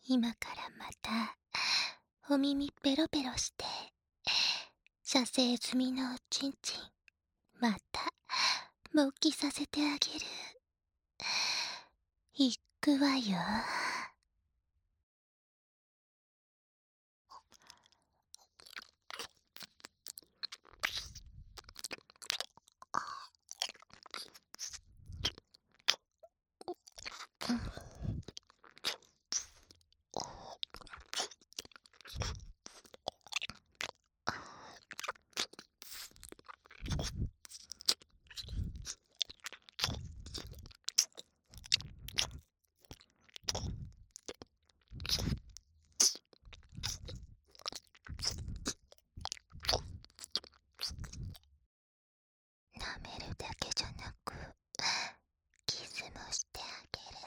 今からまた、お耳ペロペロして、射精済みのおちんちん、また、勃起させてあげる。いくわよ。舐めるだけじゃなく、キスもしてあげる。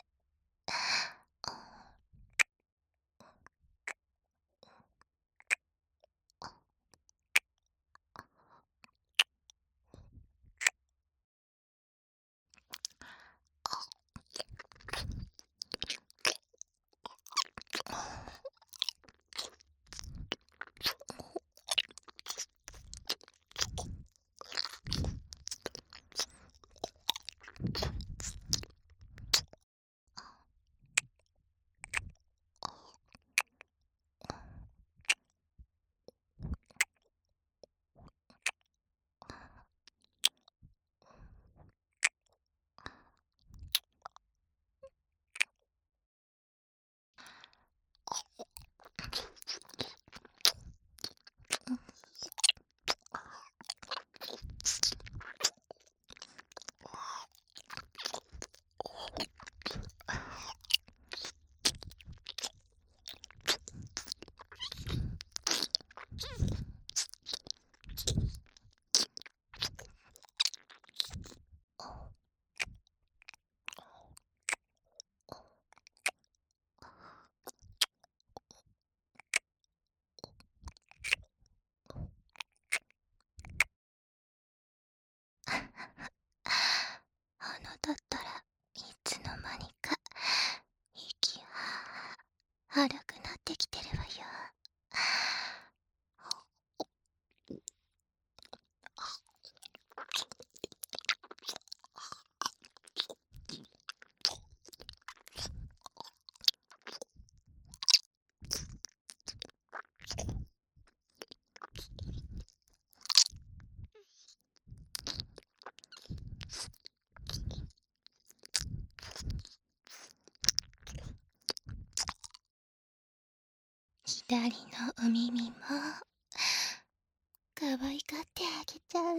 あのだったらいつの間にか息荒くなってきてるわよ。左のお耳も可愛がってあげちゃう。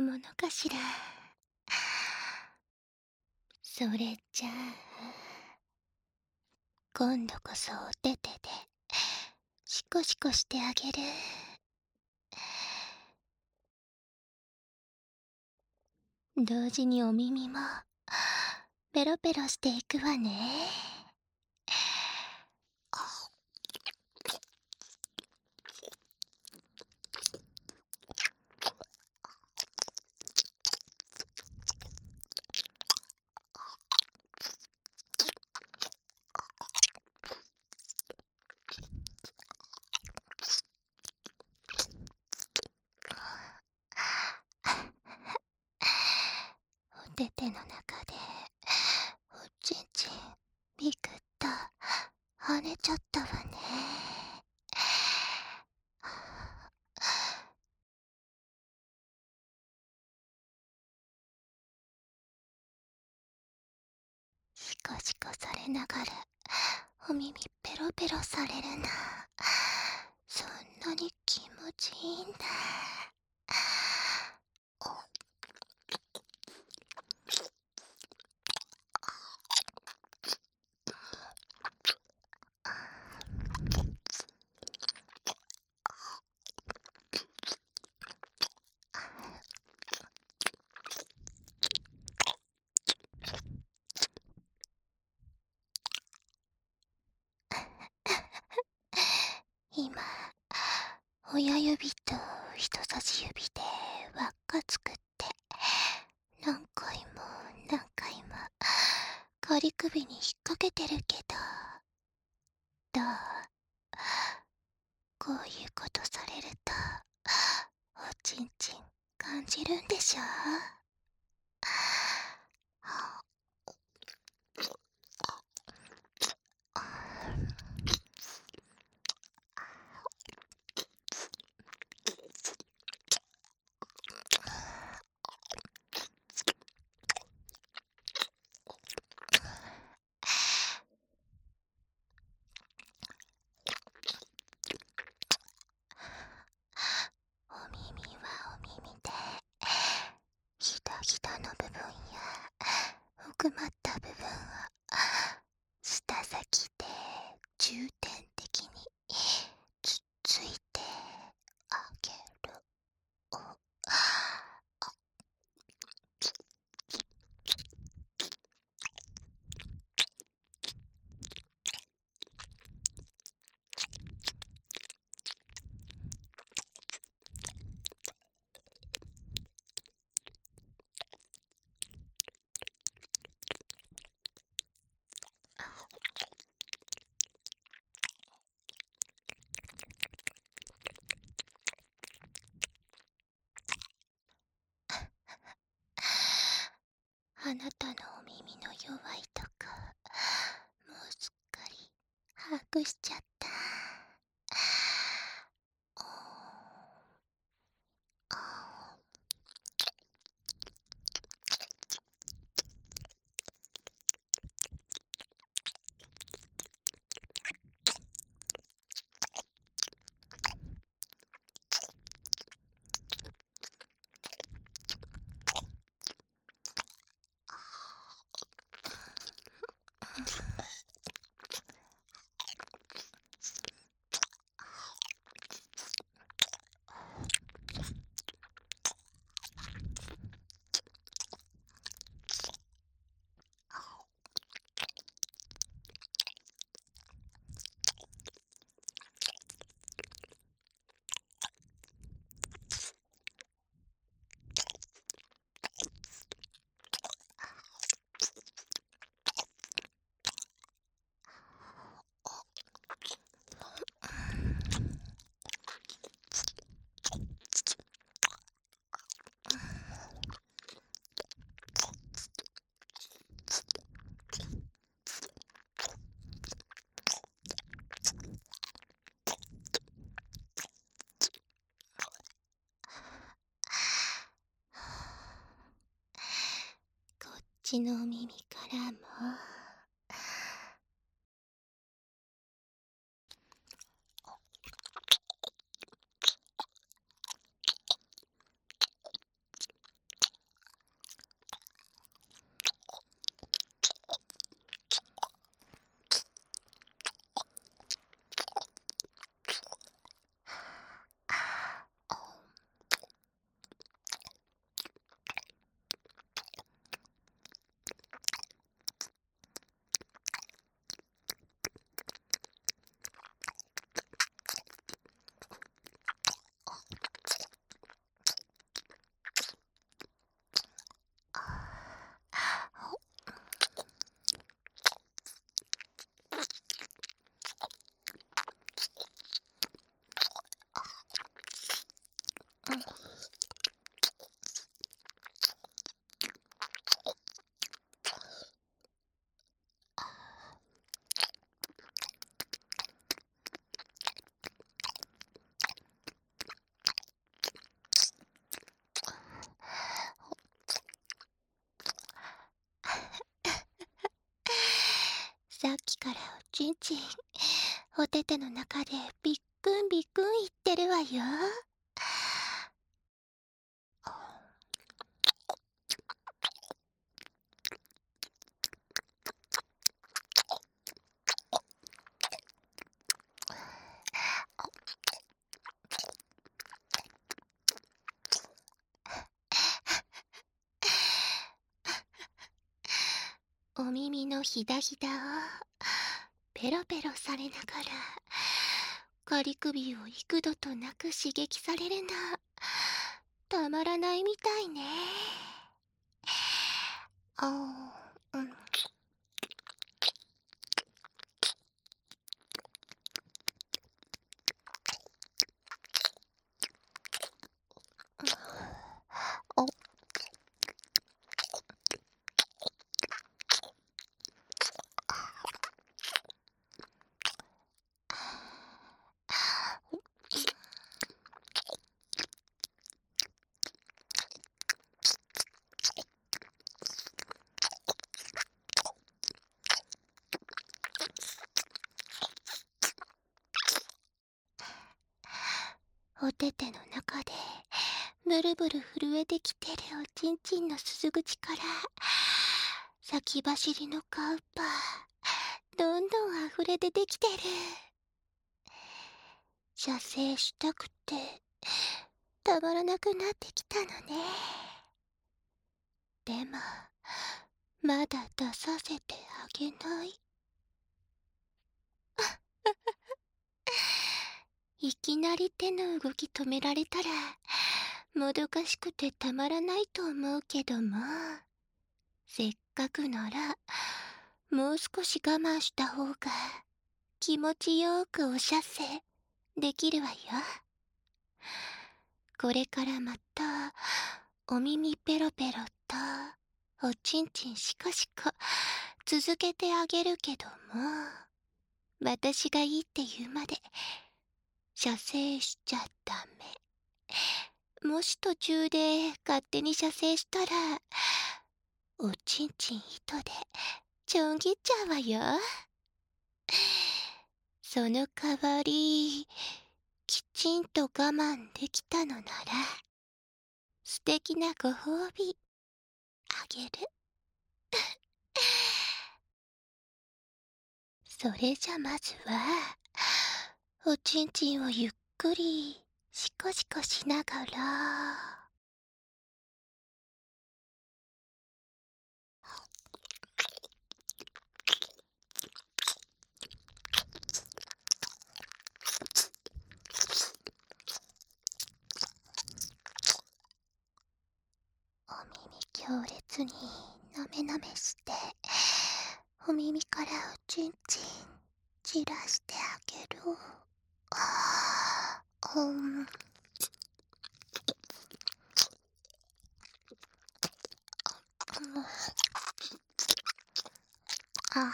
ものかしら。それじゃあ今度こそお手手でシコシコしてあげる。同時にお耳もペロペロしていくわね。お手手の中でおちんちんビクッと跳ねちゃったわね。シコシコされながらお耳ペロペロされるな。そんなに気持ちいいんだ。今親指と人差し指で輪っか作って何回も何回も仮首に引っ掛けてるけど、どう？こういうことされるとおちんちん感じるんでしょ？お耳はお耳でひだひだの部分や奥まった部分を舌先で重点的につっついてあげる。あなたのお耳の弱いとこもうすっかり把握しちゃった。こっちのお耳からもからおちんちん、おてての中でビックンビックン言ってるわよ。お耳のひだひだをペロペロされながら、仮首を幾度となく刺激されるの、たまらないみたいね。うん。おてての中でブルブル震えてきてるおちんちんの鈴口から、先走りのカウパーどんどん溢れ出てきてる。射精したくてたまらなくなってきたのね。でもまだ出させてあげない。いきなり手の動き止められたらもどかしくてたまらないと思うけども、せっかくならもう少し我慢した方が気持ちよくお射精できるわよ。これからまたお耳ペロペロとおちんちんシコシコ続けてあげるけども、私がいいって言うまで射精しちゃダメ。もし途中で勝手に射精したらおちんちん糸でちょん切っちゃうわよ。その代わりきちんと我慢できたのなら素敵なご褒美あげる。それじゃまずはおちんちんをゆっくりシコシコしながら、お耳強烈になめなめして、お耳からおちんちん散らしてあげる。うん。あ、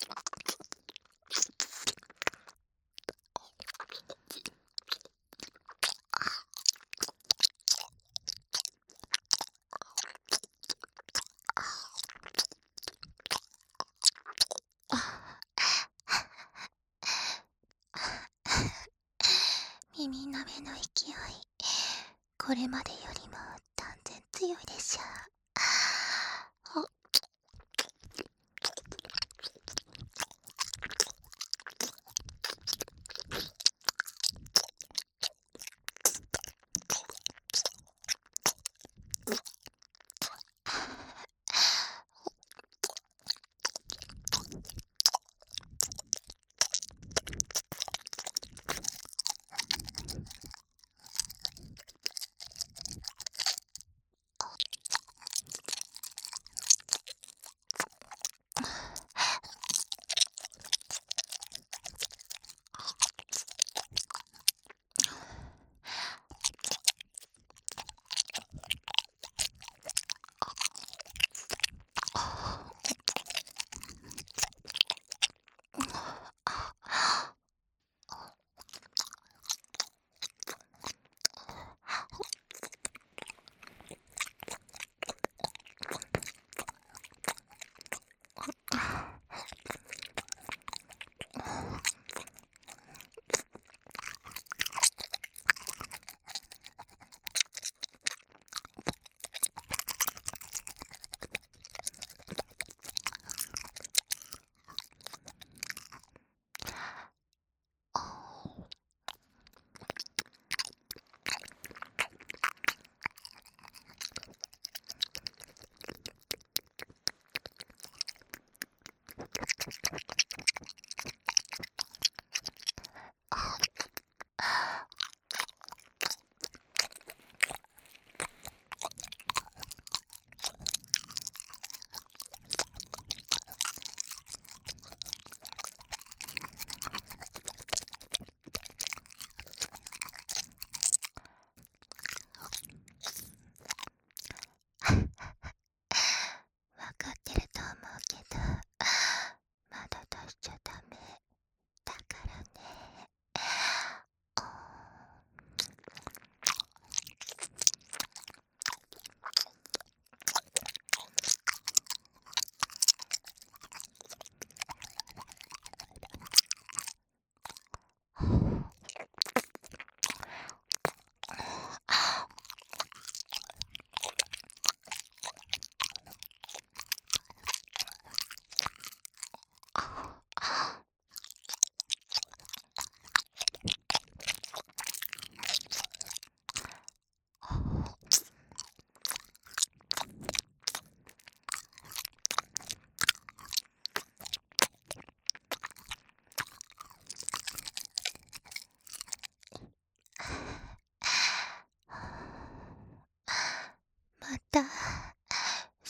耳なめの勢い、これまでよりも断然強いでしょ。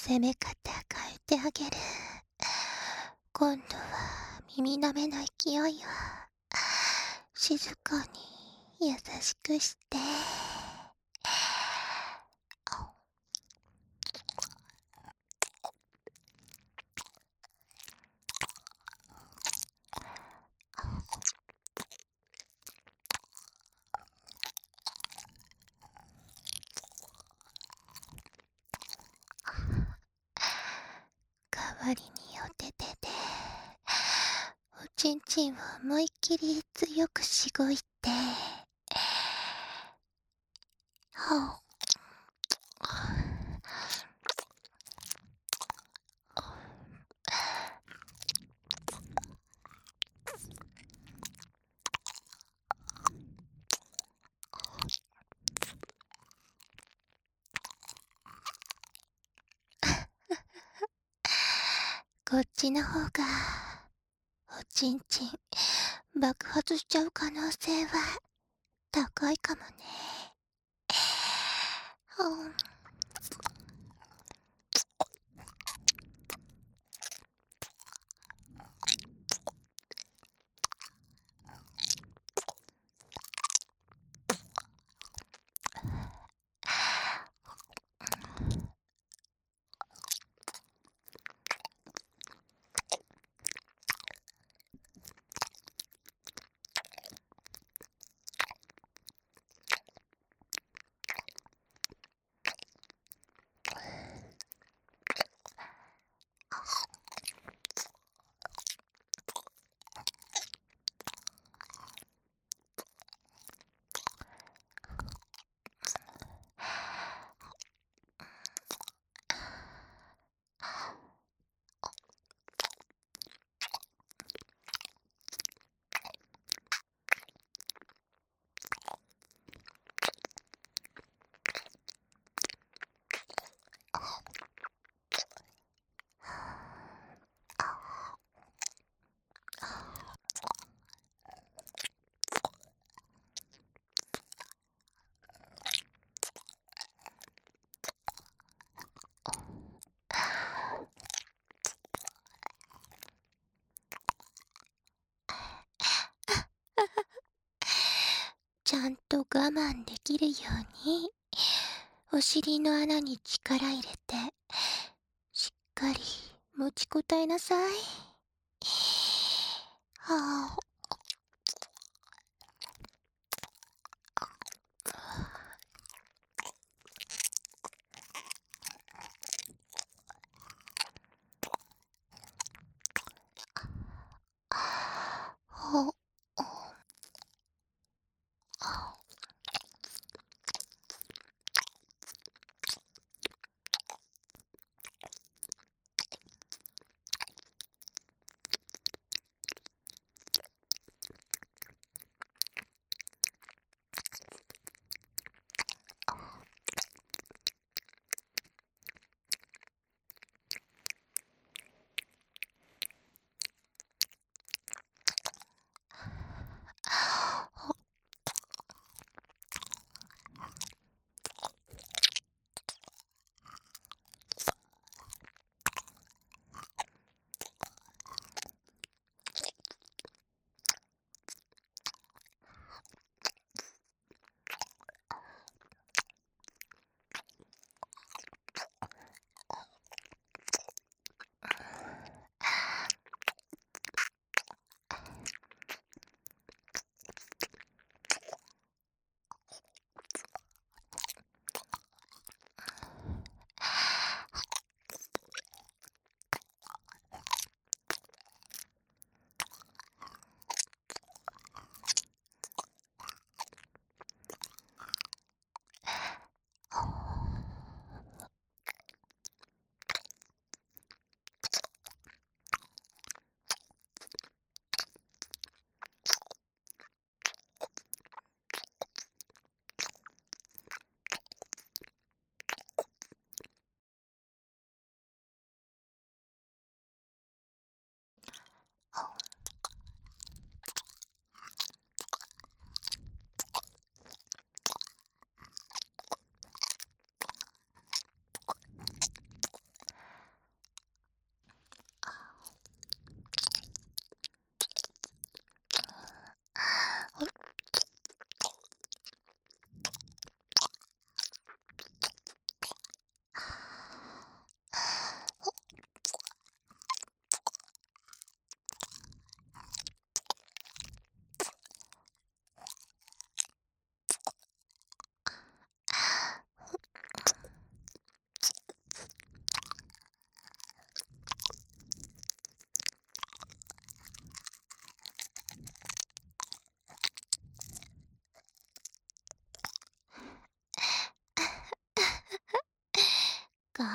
攻め方変えてあげる。今度は耳の目の勢いを静かに優しくして。代わりにお手手でおちんちんを思いっきり強くしごいて、こっちの方がおちんちん爆発しちゃう可能性は高いかもね。ちゃんと我慢できるようにお尻の穴に力入れてしっかり持ちこたえなさい。はあ、ほ、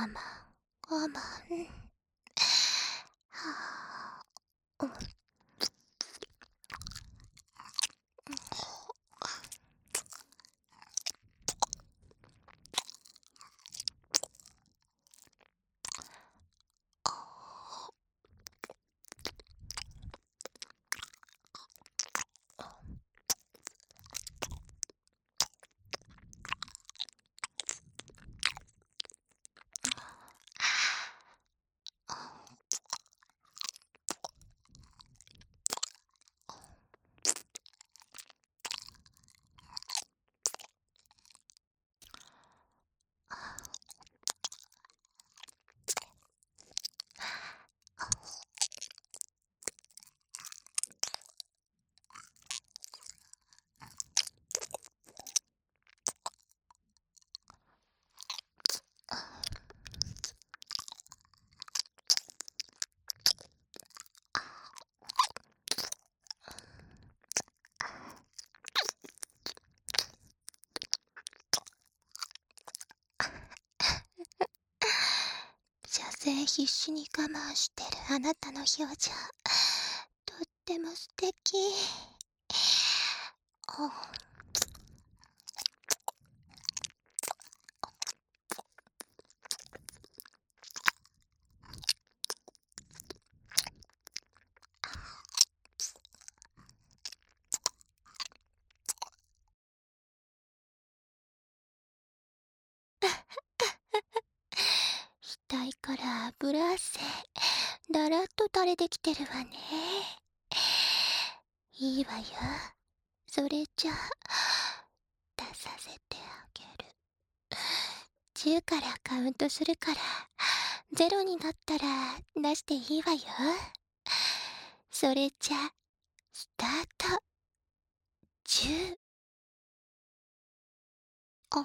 慢我慢。はあ、射精必死に我慢してるあなたの表情、とっても素敵。額から油汗だらっと垂れてきてるわね。いいわよ。それじゃ出させてあげる。10からカウントするから、0になったら出していいわよ。それじゃスタート。10。あ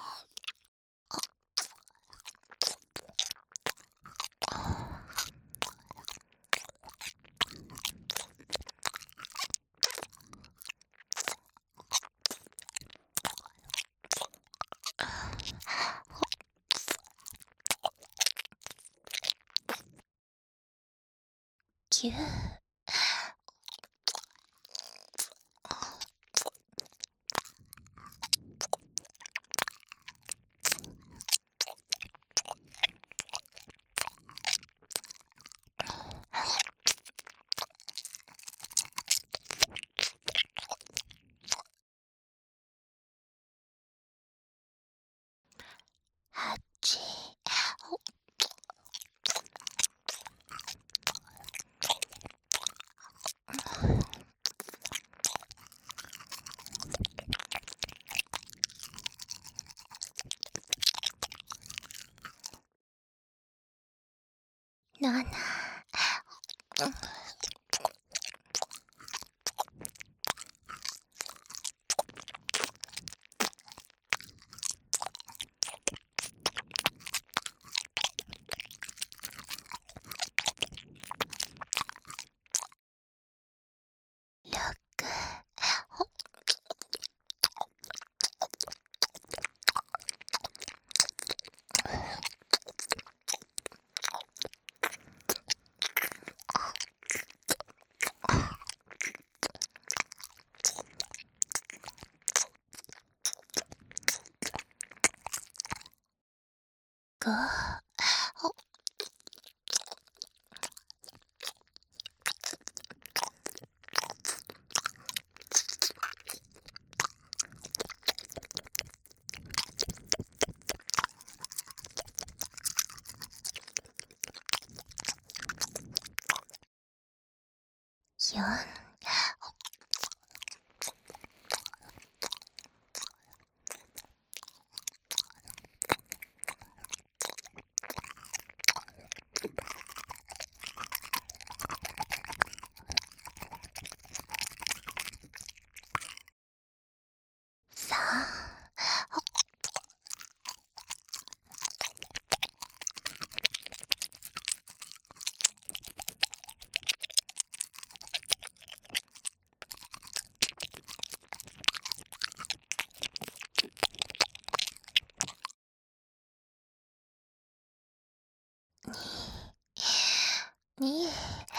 9。8。7。6。5。4。3。 に、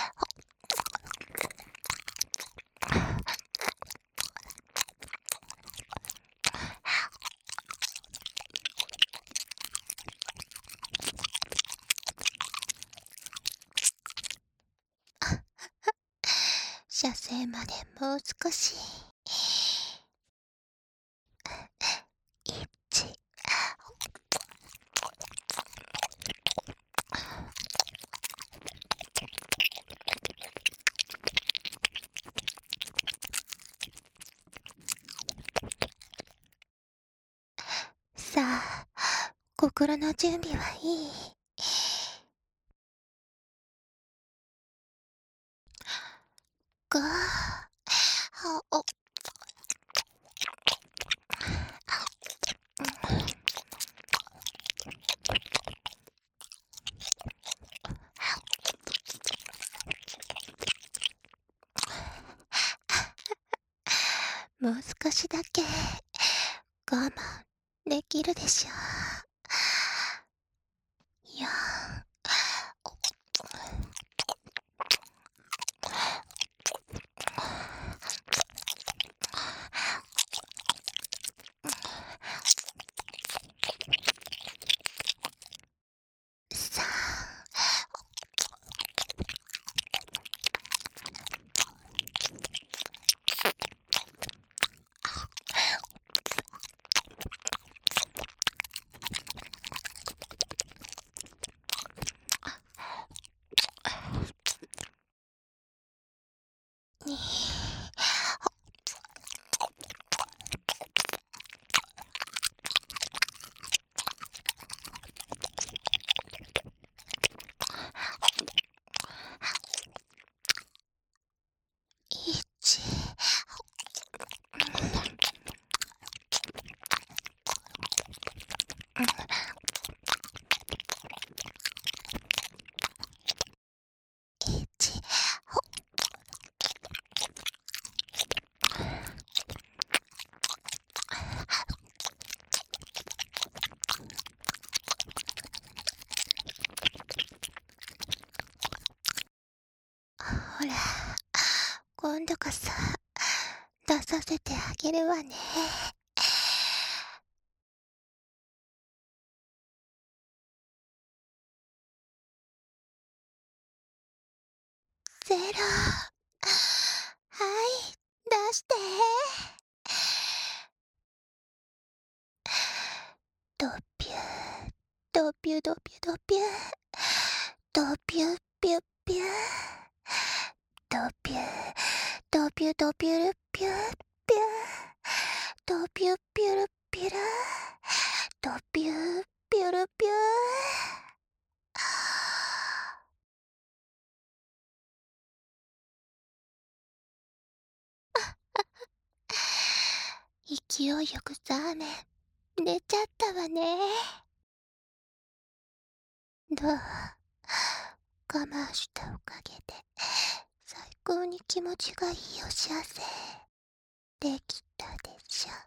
射精までもう少し。1、さあ、心の準備はいい？5、お、もう少しだけ我慢できるでしょう。4、3、2、1。1、ほら、今度こそ出させてあげるわね。ゼロ。はい、出して。ドピュー、ドピュドピュドピュー、ドピュピュピュー、ドピュー、ドピュドピュルピューピュー、ドピュピュルピュル、ドピュピュルピュー。勢いよくザーメン出ちゃったわね。どう？我慢したおかげで最高に気持ちがいいお幸せできたでしょ。